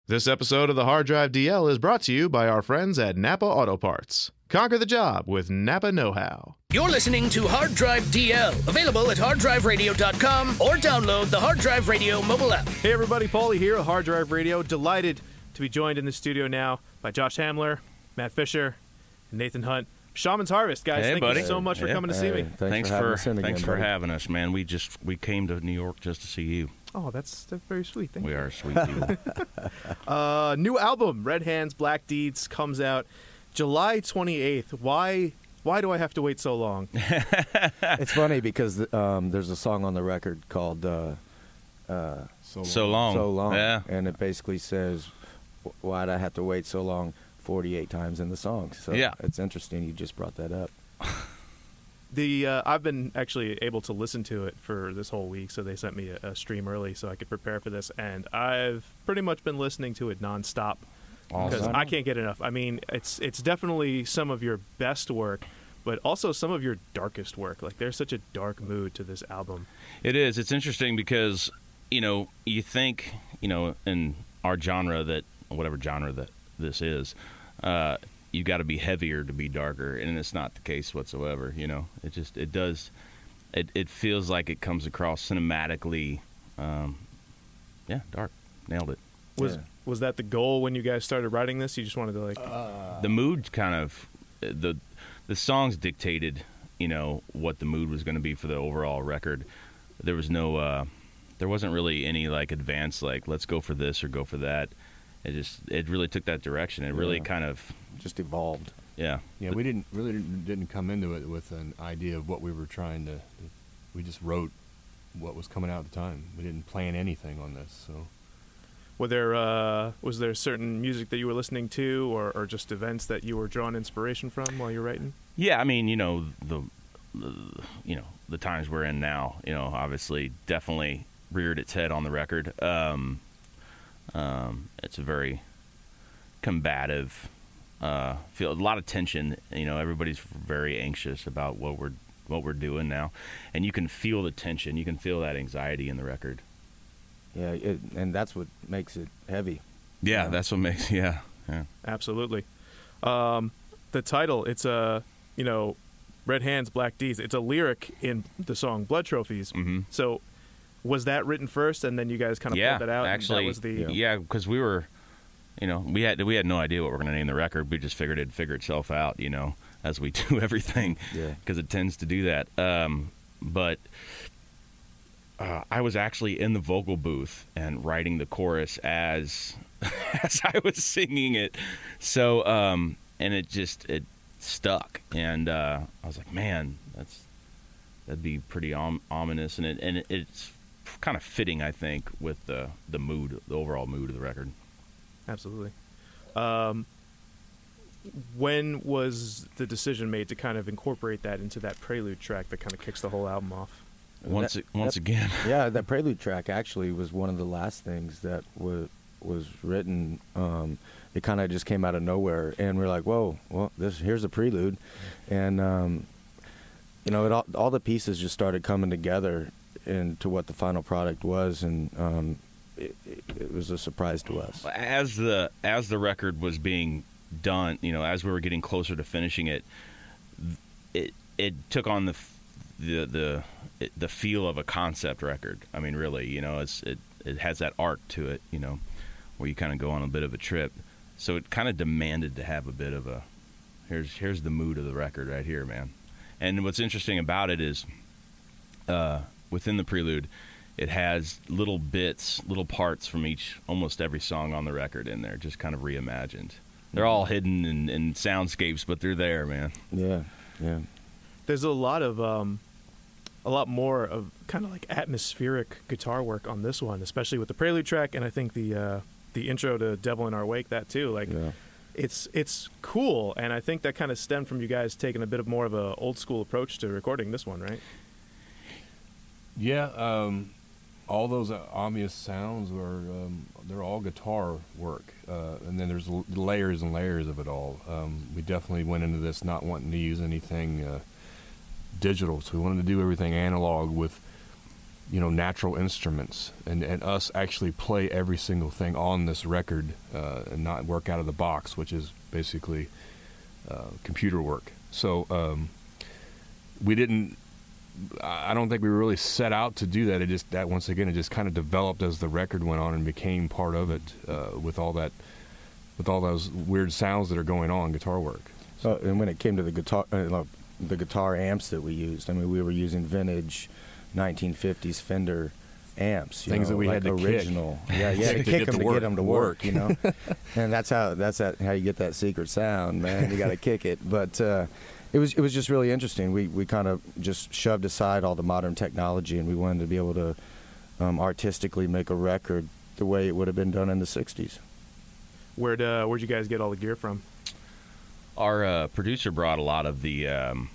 This episode of the Hard Drive DL is brought to you by our friends at Napa Auto Parts. Conquer the job with Napa Know-How. You're listening to Hard Drive DL, available at harddriveradio.com or download the Hard Drive Radio mobile app. Hey everybody, Paulie here at Hard Drive Radio. Delighted to be joined in the studio now by Josh Hamler, Matt Fisher, and Nathan Hunt. Shaman's Harvest, guys. Hey, thank buddy. you so much for coming to see me. Thanks for having us, man. We came to New York just to see you. Oh, that's very sweet. Thank you. We are sweet people. New album, Red Hands, Black Deeds, comes out July 28th. Why do I have to wait so long? It's funny because there's a song on the record called So Long. Yeah. And it basically says, why'd I have to wait so long 48 times in the song? So yeah. It's interesting you just brought that up. I've been actually able to listen to it for this whole week, so they sent me a stream early so I could prepare for this, and I've pretty much been listening to it nonstop because I can't get enough. I mean, it's definitely some of your best work, but also some of your darkest work. Like, there's such a dark mood to this album. It is. It's interesting because, you think, in our genre, that whatever genre that this is, you got to be heavier to be darker, and it's not the case whatsoever. It feels like it comes across cinematically. Dark. Nailed it. Was that the goal when you guys started writing this? You just wanted to the mood kind of the songs dictated, what the mood was going to be for the overall record. There was no there wasn't really any advance let's go for this or go for that. It really took that direction. It really kind of just evolved. Yeah. Yeah, we didn't come into it with an idea of what we were trying to. We just wrote what was coming out at the time. We didn't plan anything on this. So, was there certain music that you were listening to, or just events that you were drawing inspiration from while you're writing? Yeah, I mean, the times we're in now, obviously, definitely reared its head on the record. It's a very combative feel, a lot of tension. Everybody's very anxious about what we're doing now, and you can feel the tension. You can feel that anxiety in the record. Yeah, and that's what makes it heavy. Yeah, that's what makes yeah. Absolutely. The title, it's Red Hands, Black Deeds. It's a lyric in the song Blood Trophies. Mm-hmm. So was that written first, and then you guys kind of pulled that out? Actually, and that was because we were, we had no idea what we're going to name the record. We just figured it'd figure itself out, as we do everything, because it tends to do that. But I was actually in the vocal booth and writing the chorus as I was singing it. So, and it stuck, and I was like, man, that'd be pretty ominous, and it's kind of fitting, I think, with the overall mood of the record. Absolutely. When was the decision made to kind of incorporate that into that prelude track that kind of kicks the whole album off? Once again. Yeah, that prelude track actually was one of the last things that was written. It kind of just came out of nowhere, and we're like, whoa, well, here's the prelude. And, all the pieces just started coming together into what the final product was, and it was a surprise to us. As the record was being done, as we were getting closer to finishing it, it took on the feel of a concept record. I mean, really, it has that arc to it, where you kind of go on a bit of a trip. So it kind of demanded to have a bit of a here's the mood of the record right here, man. And what's interesting about it is, within the prelude, it has little bits, little parts from almost every song on the record in there, just kind of reimagined. They're all hidden in soundscapes, but they're there, man. Yeah. There's a lot more of kind of atmospheric guitar work on this one, especially with the prelude track, and I think the intro to Devil in Our Wake, that too. It's cool, and I think that kind of stemmed from you guys taking a bit more of a old school approach to recording this one, right? Yeah, all those obvious sounds they're all guitar work, and then there's layers and layers of it all. We definitely went into this not wanting to use anything digital, so we wanted to do everything analog with natural instruments and us actually play every single thing on this record and not work out of the box, which is basically computer work. So I don't think we really set out to do that. It just just kind of developed as the record went on and became part of it with all those weird sounds that are going on guitar work. So, and when it came to the guitar amps that we used, I mean, we were using vintage 1950s Fender amps, things that we had to original. Yeah, you had to kick them to get them to work, you know. And that's how you get that secret sound, man. You got to kick it. But it was just really interesting. We kind of just shoved aside all the modern technology, and we wanted to be able to artistically make a record the way it would have been done in the '60s. Where'd you guys get all the gear from? Our producer brought a lot of the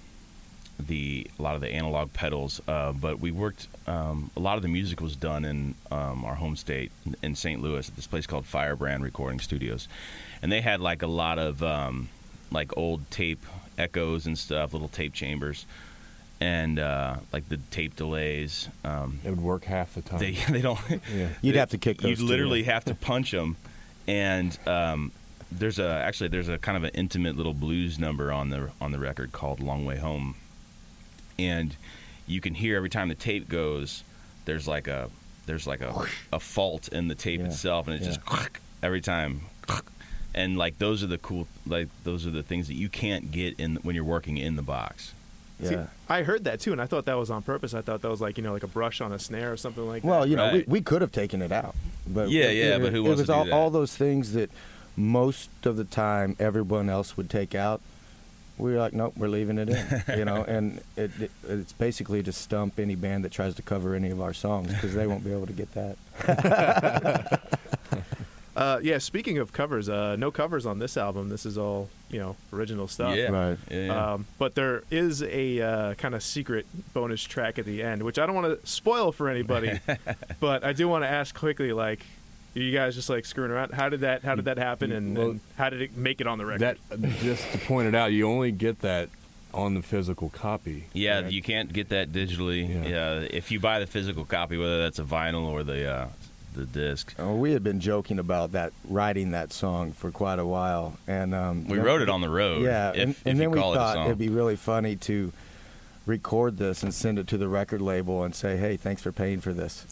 analog pedals, but we worked. A lot of the music was done in our home state in St. Louis at this place called Firebrand Recording Studios, and they had like a lot of like old tape echoes and stuff, little tape chambers, and like the tape delays. It would work half the time. They don't. Yeah. You'd have to kick those. You'd literally have to punch them, and there's a kind of an intimate little blues number on the record called "Long Way Home," and you can hear every time the tape goes, there's like a fault in the tape itself, and it's just every time. And like those are the things that you can't get when you're working in the box. Yeah. See, I heard that too, and I thought that was on purpose. I thought that was like a brush on a snare or something like that. Well, Right. we could have taken it out, but but who wants it was to do that? all those things that most of the time everyone else would take out. We were like, nope, we're leaving it in, and it's basically to stump any band that tries to cover any of our songs because they won't be able to get that. Speaking of covers, no covers on this album. This is all, original stuff. Yeah. Right. Yeah. But there is a kind of secret bonus track at the end, which I don't want to spoil for anybody, but I do want to ask quickly, like, are you guys just like screwing around? How did that happen, and how did it make it on the record? Just to point it out, you only get that on the physical copy. Yeah, right? you can't get that digitally. Yeah. If you buy the physical copy, whether that's a vinyl or the disc. Oh, we had been joking about writing that song for quite a while, and We wrote it on the road. Yeah, if and then we call it a thought song. it'd be really funny to record this and send it to the record label and say, "Hey, thanks for paying for this."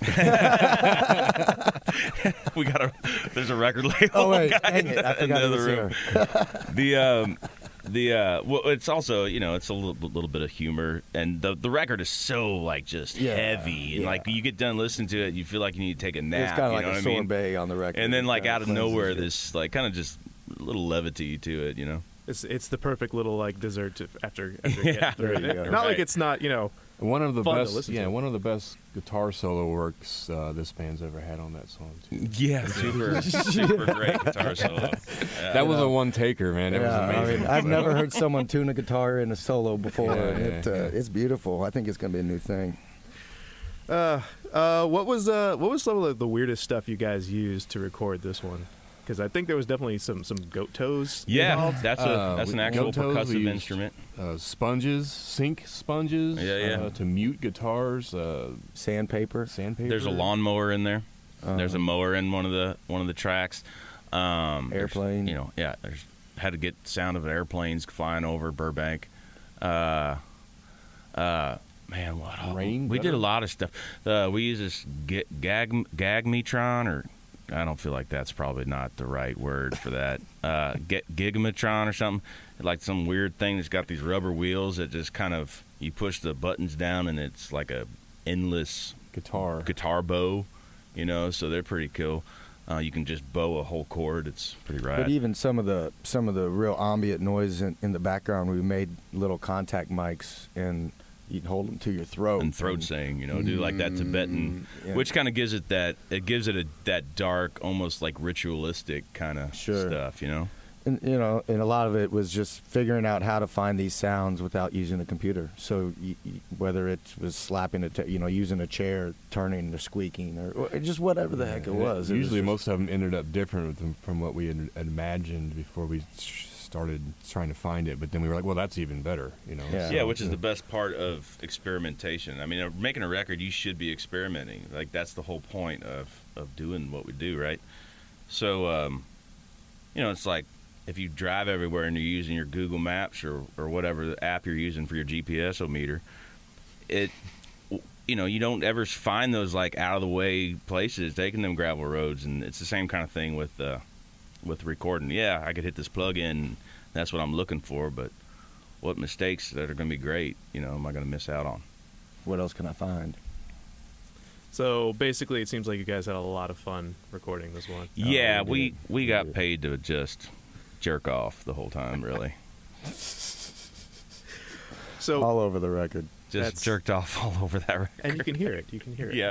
There's a record label. Oh wait, guy dang it! I in the forgot it other was room. here. Well, it's also it's a little bit of humor, and the record is so like just heavy, and like you get done listening to it, you feel like you need to take a nap. It's kind of like you know a what I mean? sorbet on the record, And then like out of cleanses nowhere, you. this like kind of just a little levity to it, It's the perfect little like dessert after Yeah. getting through There you it. go. Not like Right. it's not One of the fun to best, listen to. one of the best guitar solo works this band's ever had on that song too. Yeah, super great guitar solo. That was a one taker, man. It was Yeah, amazing. I've never heard someone tune a guitar in a solo before. Yeah, and it's beautiful. I think it's going to be a new thing. What was some of the weirdest stuff you guys used to record this one? Because I think there was definitely some goat toes. Yeah, involved. that's an actual goat toes, we percussive used, instrument. Sponges, sync sponges. Yeah. To mute guitars. Sandpaper. Sandpaper. There's a lawnmower in there. There's a mower in one of the tracks. Airplane. There's had to get sound of airplanes flying over Burbank. Man, what? Rain We did gutter? a lot of stuff. We used this Gagmetron, or I don't feel like that's probably not the right word for that. Gigametron or something, like some weird thing that's got these rubber wheels that just kind of you push the buttons down and it's like a endless guitar bow, so they're pretty cool. You can just bow a whole chord. It's pretty rad. But even some of the real ambient noise in the background, we made little contact mics, and you can hold them to your throat. And throat sing, do like that Tibetan, yeah. which kind of gives it that dark, almost like ritualistic kind of Sure. stuff, And, and a lot of it was just figuring out how to find these sounds without using a computer. So whether it was slapping using a chair, turning or squeaking or just whatever the heck it was. Usually most of them ended up different from what we had imagined before we started trying to find it. But then we were like, well, that's even better, Yeah, which is the best part of experimentation. I mean, making a record, you should be experimenting. Like, that's the whole point of doing what we do, right? So, it's like, if you drive everywhere and you're using your Google Maps or whatever the app you're using for your GPS-o-meter, you don't ever find those like out of the way places, taking them gravel roads, and it's the same kind of thing with recording. Yeah, I could hit this plug-in, that's what I'm looking for, but what mistakes that are going to be great, am I going to miss out on? What else can I find? So basically, it seems like you guys had a lot of fun recording this one. Yeah, we got paid to just jerk off the whole time, really. So all over the record. Just jerked off all over that record. And you can hear it. Yeah.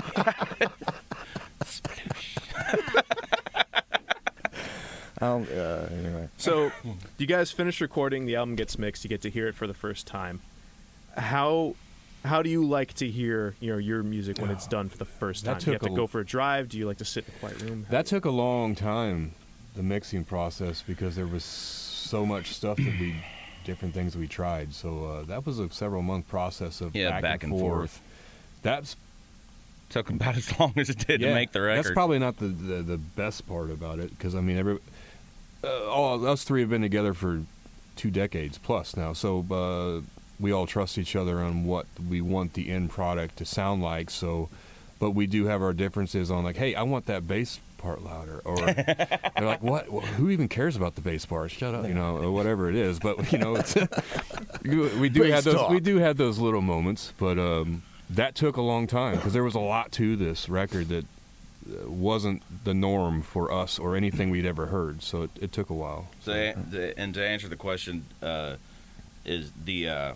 Anyway. So you guys finish recording, the album gets mixed, you get to hear it for the first time. How do you like to hear your music when it's done for the first time? Do you have to go for a drive? Do you like to sit in a quiet room? That took a long time, the mixing process, because there was so much stuff different things we tried. So that was a several-month process of back and forth. That's took about as long as it did to make the record. That's probably not the best part about it, because I mean, all us three have been together for 2 decades plus now. So we all trust each other on what we want the end product to sound like. So, but we do have our differences on like, hey, I want that bass part louder, or they're like, what? Who even cares about the bass part? Shut up, or whatever it is. But it's we do have those little moments, but that took a long time because there was a lot to this record that wasn't the norm for us or anything we'd ever heard. So it took a while. So, and to answer the question, is the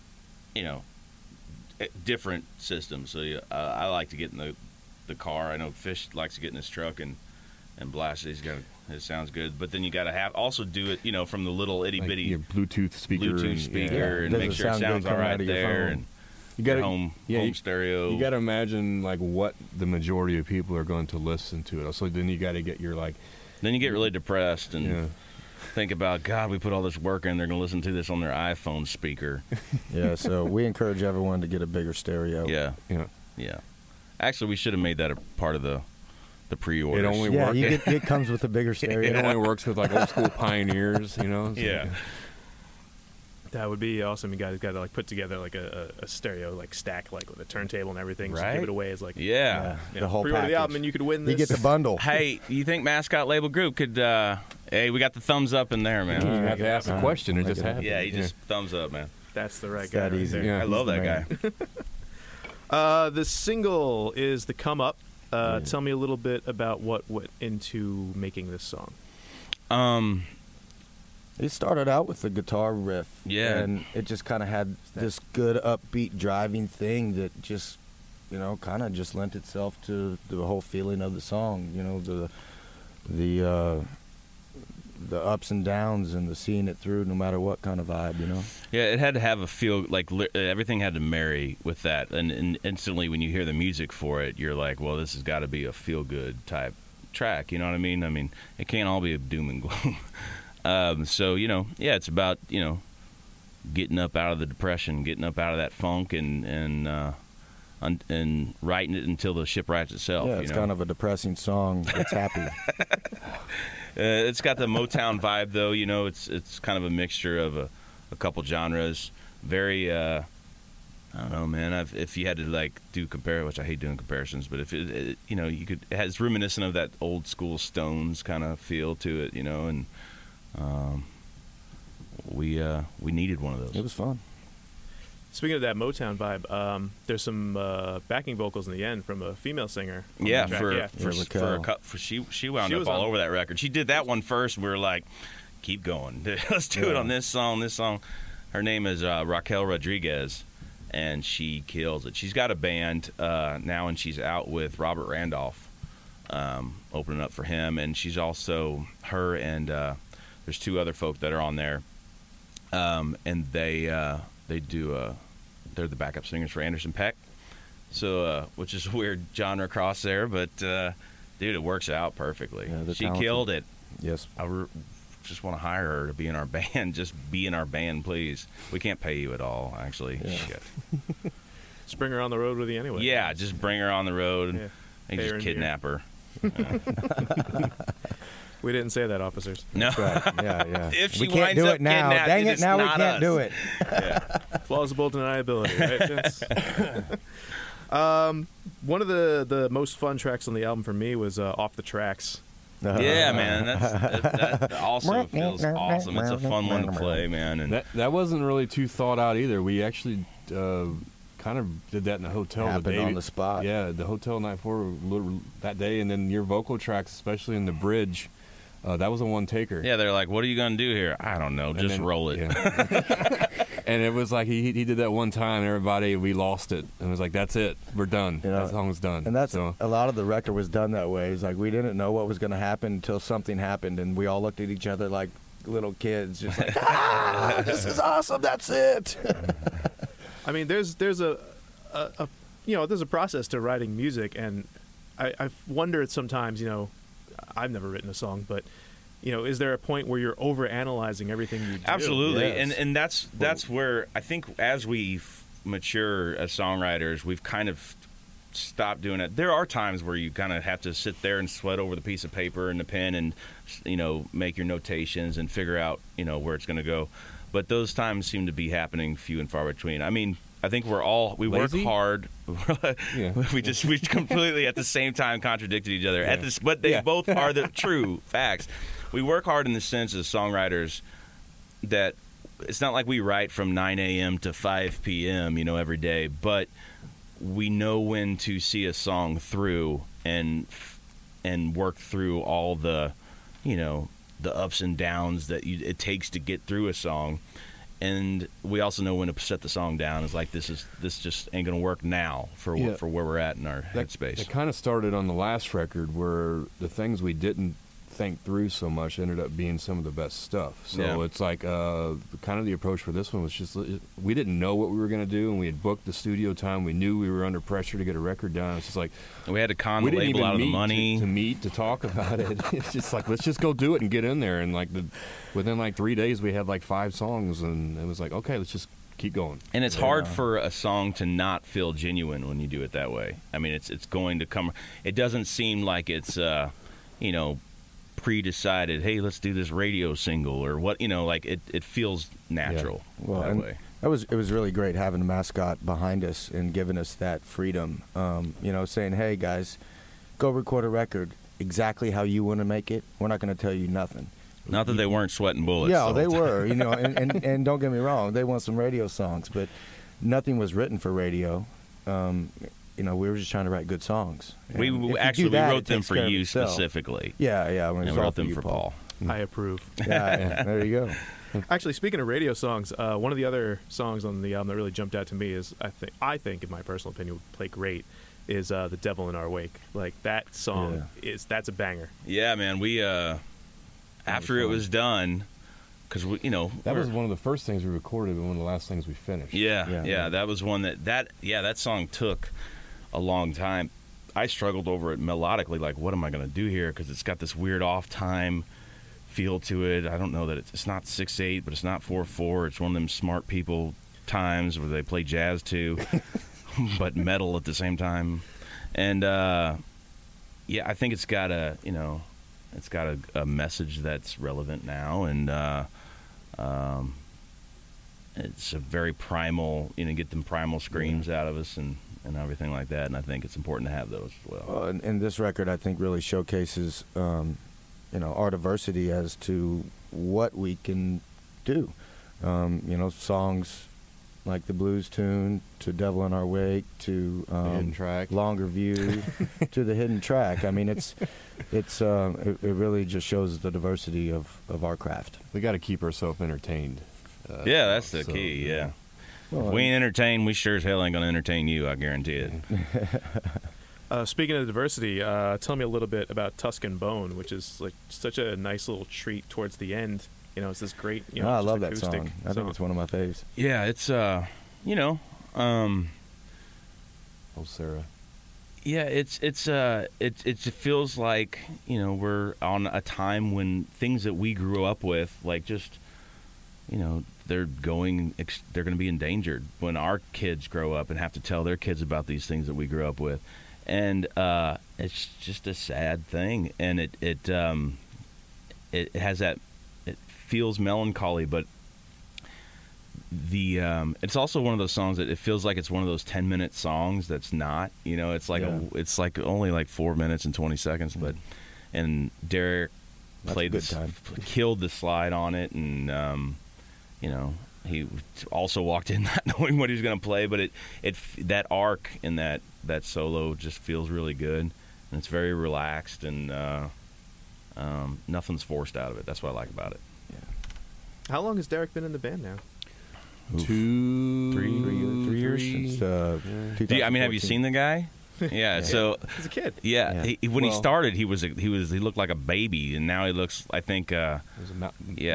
different systems. So I like to get in the car. I know Fish likes to get in his truck and blast it. It sounds good, but then you got to also do it, from the little itty bitty your Bluetooth speaker, and make sure it sounds all right there. And you got home stereo. You got to imagine like what the majority of people are going to listen to it. So then you got to get Then you get really depressed and think about, God, we put all this work in. They're going to listen to this on their iPhone speaker. Yeah, so we encourage everyone to get a bigger stereo. Yeah. Actually, we should have made that a part of the pre-orders. It only works. It comes with a bigger stereo. It only works with like old school Pioneers, So, That would be awesome. You guys got to like put together like a stereo like stack like with a turntable and everything. Right? So give it away as like the whole pre-order package. the album and you could win this. You get the bundle. Hey, you think Mascot Label Group could? Hey, we got the thumbs up in there, man. You have to ask a question and just happen. Yeah, just thumbs up, man. That's the right it's guy. that easy. Right there. Yeah, I love that guy. The single is "The Come Up." Tell me a little bit about what went into making this song. It started out with the guitar riff, and it just kind of had this good upbeat driving thing that just, kind of just lent itself to the whole feeling of the song. The ups and downs and the seeing it through, no matter what kind of vibe. Yeah, it had to have a feel like everything had to marry with that, and instantly when you hear the music for it, you're like, well, this has got to be a feel good type track. You know what I mean? I mean, it can't all be doom and gloom. So it's about getting up out of the depression, getting up out of that funk, and writing it until the ship rights itself. Yeah, it's kind of a depressing song. It's happy. It's got the Motown vibe, though. It's kind of a mixture of a couple genres. Very, I don't know, man. If you had to like which I hate doing comparisons, but if it has reminiscent of that old school Stones kind of feel to it, and. We needed one of those. It was fun. Speaking of that Motown vibe, there's some backing vocals in the end from a female singer. She wound up all over that record. She did that one first, and we were like, keep going. Let's do it on this song. Her name is Raquel Rodriguez, and she kills it. She's got a band now, and she's out with Robert Randolph, opening up for him. And she's also, her and There's 2 other folk that are on there, and they do they're the backup singers for Anderson .Paak. So, which is a weird genre cross there, but dude, it works out perfectly. Yeah, she killed it. Yes. Just want to hire her to be in our band. Just be in our band, please. We can't pay you at all, actually. Yeah. Shit. Just bring her on the road with you anyway. Yeah, just bring her on the road and Pay her just in kidnap her. We didn't say that, officers. No. Right. Yeah. If she we can't winds do up it now. kidnapped, Dang it! it's Now we not can't us. do it. Yeah. Plausible deniability, right, Vince? One of the most fun tracks on the album for me was Off the Tracks. Yeah, man. That also feels awesome. It's a fun one to play, man. And That wasn't really too thought out either. We actually kind of did that in the hotel. Happened the day on the spot. Yeah, the hotel night before that day, and then your vocal tracks, especially in the bridge, that was a one taker. yeah, they're like, "What are you gonna do here?" I don't know. Just roll it. Yeah. And it was like he did that one time. Everybody, we lost it, and it was like, "That's it. We're done. You know, that song's done." And that's so. a lot of the record was done that way. It's like we didn't know what was going to happen until something happened, and we all looked at each other like little kids, just like, this is awesome. That's it. I mean, there's a there's a process to writing music, and I've wondered sometimes, I've never written a song, but is there a point where you're overanalyzing everything you do? Absolutely, Yes. and that's where I think as we mature as songwriters, we've kind of stopped doing it. There are times where you kind of have to sit there and sweat over the piece of paper and the pen, and make your notations and figure out where it's going to go. But those times seem to be happening few and far between. I mean, I think we Lazy? work hard. Yeah. we completely at the same time contradicted each other. But they both are the true facts. We work hard in the sense as songwriters that it's not like we write from 9 a.m. to 5 p.m. Every day, but we know when to see a song through and work through all the the ups and downs that it takes to get through a song. And we also know when to set the song down. It's like this just ain't gonna work now for where we're at in our headspace. It kind of started on the last record where the things we didn't think through so much ended up being some of the best stuff. So it's like kind of the approach for this one was just we didn't know what we were going to do, and we had booked the studio time. We knew we were under pressure to get a record done. It's just like we had to con the we didn't label even out of the meet money to meet to talk about it. It's just like let's just go do it and get in there. And like within like 3 days we had like 5 songs, and it was like okay, let's just keep going. And it's hard for a song to not feel genuine when you do it that way. I mean, it's going to come. It doesn't seem like it's pre-decided, hey, let's do this radio single or what, like it feels natural that way. It was really great having the mascot behind us and giving us that freedom, saying, hey guys, go record a record exactly how you want to make it. We're not going to tell you nothing. Not that they weren't sweating bullets. Yeah, they were, and don't get me wrong, they want some radio songs, but nothing was written for radio. We were just trying to write good songs. We wrote them for you specifically. Yeah. And we wrote them for Paul. I approve. Yeah, there you go. Actually, speaking of radio songs, one of the other songs on the album that really jumped out to me is, I think, in my personal opinion, would play great, is "The Devil in Our Wake." Like that song that's a banger. Yeah, man. We after it was done, because that was one of the first things we recorded and one of the last things we finished. Yeah. That was one that song took a long time. I struggled over it melodically, like what am I going to do here, because it's got this weird off time feel to it. I don't know that it's not 6/8, but it's not 4/4. It's one of them smart people times where they play jazz too, but metal at the same time. And I think it's got a message that's relevant now, and it's a very primal, get them primal screams out of us and everything like that, and I think it's important to have those as well. And this record, I think, really showcases, our diversity as to what we can do. Songs like the blues tune, to Devil in Our Wake, to Hidden Track, Longer View, to the Hidden Track. I mean, it really just shows the diversity of our craft. We got to keep ourselves entertained. That's the key. Yeah. Well, if we ain't entertained, we sure as hell ain't gonna entertain you. I guarantee it. Speaking of diversity, tell me a little bit about Tuscan Bone, which is like such a nice little treat towards the end. You know, it's this great. You know, I love that acoustic song. I think it's one of my faves. Yeah, it's Oh, Sarah. Yeah, it feels like, you know, we're on a time when things that we grew up with, like just, you know, they're going to be endangered when our kids grow up and have to tell their kids about these things that we grew up with, and it's just a sad thing, and it has that, it feels melancholy, but it's also one of those songs that it feels like it's one of those 10-minute songs that's not, you know, it's like it's like only like 4 minutes and 20 seconds, but and Derek killed the slide on it, and you know, he also walked in not knowing what he was going to play, but it that arc in that solo just feels really good, and it's very relaxed, and nothing's forced out of it. That's what I like about it. Yeah. How long has Derek been in the band now? 3 years since. I mean, have you seen the guy? Yeah, so He's a kid. yeah, Yeah. When he started, he looked like a baby, and now he looks, I think, one of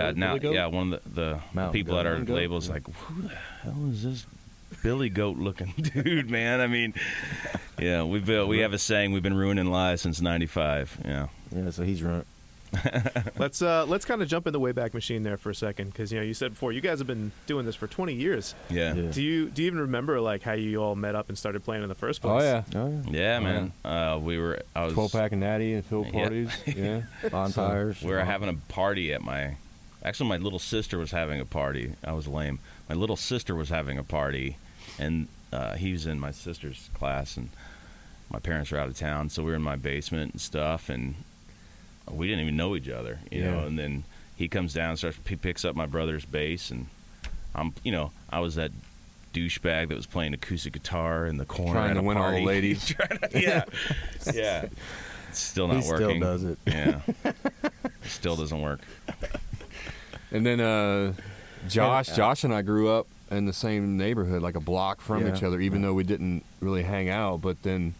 the people at our label is like, who the hell is this Billy Goat looking dude, man? I mean, yeah, we have a saying, we've been ruining lives since '95. Yeah, so he's ruined. Let's kind of jump in the Wayback Machine there for a second, because you know, you said before you guys have been doing this for 20 years. yeah. Do you even remember like how you all met up and started playing in the first place? Oh, yeah. Yeah, man. I was 12-pack of Natty and field parties. Yeah. Bonfires. We were having a party at my little sister was having a party. I was lame. My little sister was having a party, and he was in my sister's class, and my parents were out of town, so we were in my basement and stuff, and we didn't even know each other, you know. And then he comes down, he picks up my brother's bass, and I was that douchebag that was playing acoustic guitar in the corner trying to win all the ladies. Yeah. It's still not working. Still does it. Yeah. Still doesn't work. And then Josh and I grew up in the same neighborhood, like a block from each other, even though we didn't really hang out. But then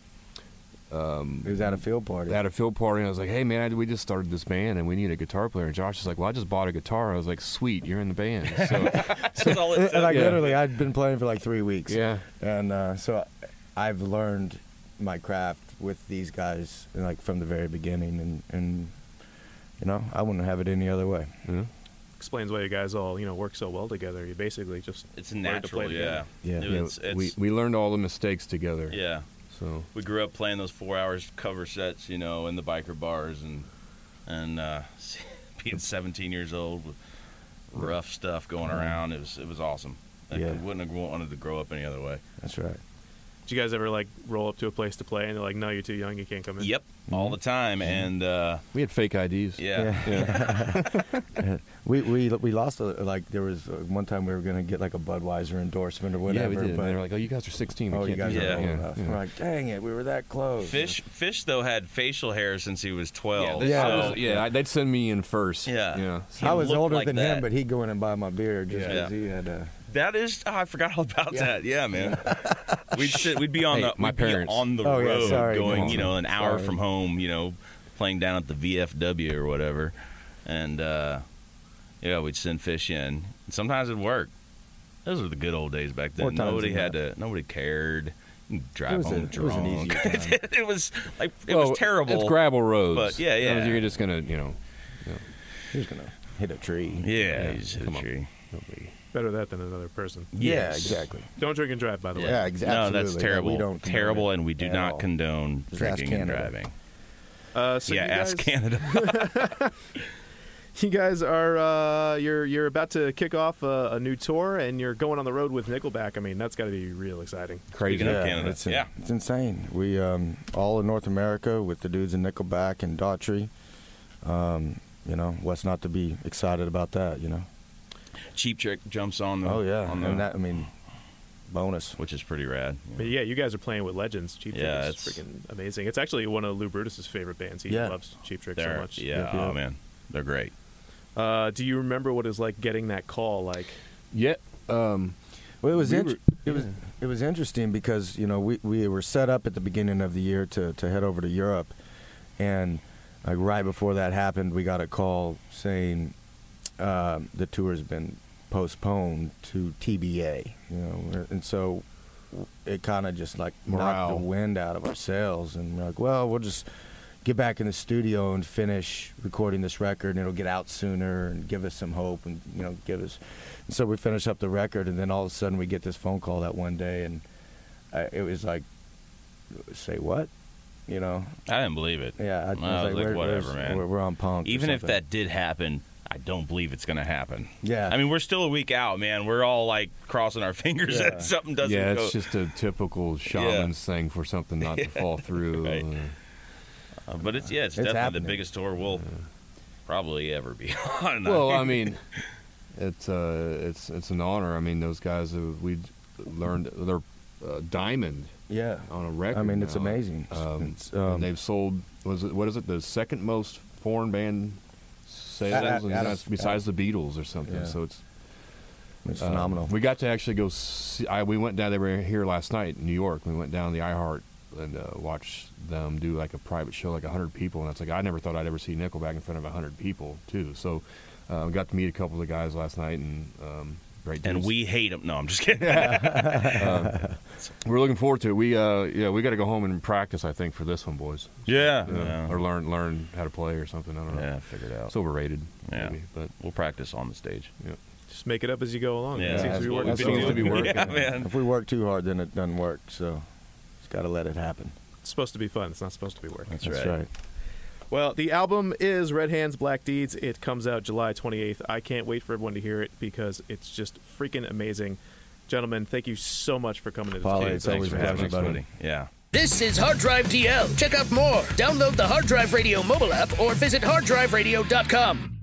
it was at a field party. and I was like, hey, man, we just started this band, and we need a guitar player. And Josh is like, well, I just bought a guitar. I was like, sweet, you're in the band. So, That's all it like literally, I'd been playing for like 3 weeks. yeah. And so I've learned my craft with these guys, like from the very beginning, and you know, I wouldn't have it any other way. Yeah. Explains why you guys all, you know, work so well together. You basically just It's learned to natural, play together. Yeah. We learned all the mistakes together. Yeah. So We grew up playing those 4 hours cover sets, you know, in the biker bars, and being 17 years old with rough stuff going around. It was awesome. I wouldn't have wanted to grow up any other way. That's right. Did you guys ever like roll up to a place to play and they're like, no, you're too young, you can't come in? Yep, all the time, and we had fake IDs. We lost like there was one time we were gonna get like a Budweiser endorsement or whatever. Yeah, we did. But they were like, oh, you guys are 16. We you can't guys do are that. old Yeah. enough. We're like, dang it, we were that close. Fish though had facial hair since he was 12. They'd send me in first. Yeah. So, I was looked older like than that. him, but he'd go in and buy my beer just Yeah. because he had. That is, I forgot all about that. Yeah, man. We'd be on my parents. on the Oh, yeah, road, sorry, going, no. you know, an hour Sorry. from home, you know, playing down at the VFW or whatever, and we'd send Fish in. Sometimes it'd work. Those were the good old days back More then. times Nobody than nobody cared. You could drive It was home an drunk. easier time. It was like it was terrible. It's gravel roads. But, yeah. You're just gonna, He was gonna hit a tree. Yeah, you just hit a Come on. tree. Better that than another person. Yeah, Yes. exactly. Don't drink and drive, by the way. Yeah, exactly. No, that's terrible. We don't condone terrible, it and we do at not all. condone Just ask drinking and Canada. driving. So Yeah, you ask guys, Canada. You guys are you're about to kick off a new tour, and you're going on the road with Nickelback. I mean, that's got to be real exciting. crazy. Speaking of Canada. It's insane. We all in North America with the dudes in Nickelback and Daughtry. You know, what's not to be excited about that? You know. Cheap Trick jumps on the. Oh yeah, on the, and that bonus. which is pretty rad. But yeah, you guys are playing with legends. Cheap Trick Yeah, is it's- freaking amazing. It's actually one of Lou Brutus's favorite bands. He Yeah. loves Cheap Trick so They're, much. yeah, Yep, oh yep. man, they're great. Do you remember what it was like getting that call? Like, Yeah. Well, it was We interesting. It was interesting because we were set up at the beginning of the year to head over to Europe, and right before that happened, we got a call saying the tour has been postponed to TBA. And so it kind of just like knocked the wind out of our sails, and we're like, well, we'll just get back in the studio and finish recording this record, and it'll get out sooner and give us some hope, and give us. And so we finish up the record, and then all of a sudden we get this phone call that one day, and it was like, say what? I didn't believe it. Yeah, I was like, whatever, man. We're on Punk. Even if that did happen, I don't believe it's going to happen. Yeah. I mean, we're still a week out, man. We're all like crossing our fingers that something doesn't go. Yeah, it's just a typical shaman's thing for something not to fall through. Right. But it's definitely happening. the biggest tour we'll probably ever be on. Well, I mean, it's an honor. I mean, those guys we learned they're diamond. Yeah. On a record. I mean, it's now. amazing. And they've sold what is it the second most foreign band sales besides the Beatles or something. Yeah. So it's phenomenal. We got to actually go see. We went down. They were here last night in New York. We went down to the iHeart and watched them do like a private show, like 100 people. And it's like I never thought I'd ever see Nickelback in front of 100 people too. So we got to meet a couple of the guys last night, and great dudes. And we hate them. No, I'm just kidding. We're looking forward to it. We got to go home and practice, I think, for this one, boys. Yeah. Or learn how to play or something. I don't know. Yeah, figure it out. It's overrated. Yeah, maybe, but we'll practice on the stage. Yeah. Just make it up as you go along. Yeah, It seems that's to be what working. It seems to be working. Yeah, man. If we work too hard, then it doesn't work. So just got to let it happen. It's supposed to be fun. It's not supposed to be work. That's right. Well, the album is Red Hands, Black Deeds. It comes out July 28th. I can't wait for everyone to hear it because it's just freaking amazing. Gentlemen, thank you so much for coming to this Paulie, game. it's always a pleasure, buddy. Yeah. This is Hard Drive DL. Check out more. Download the Hard Drive Radio mobile app or visit harddriveradio.com.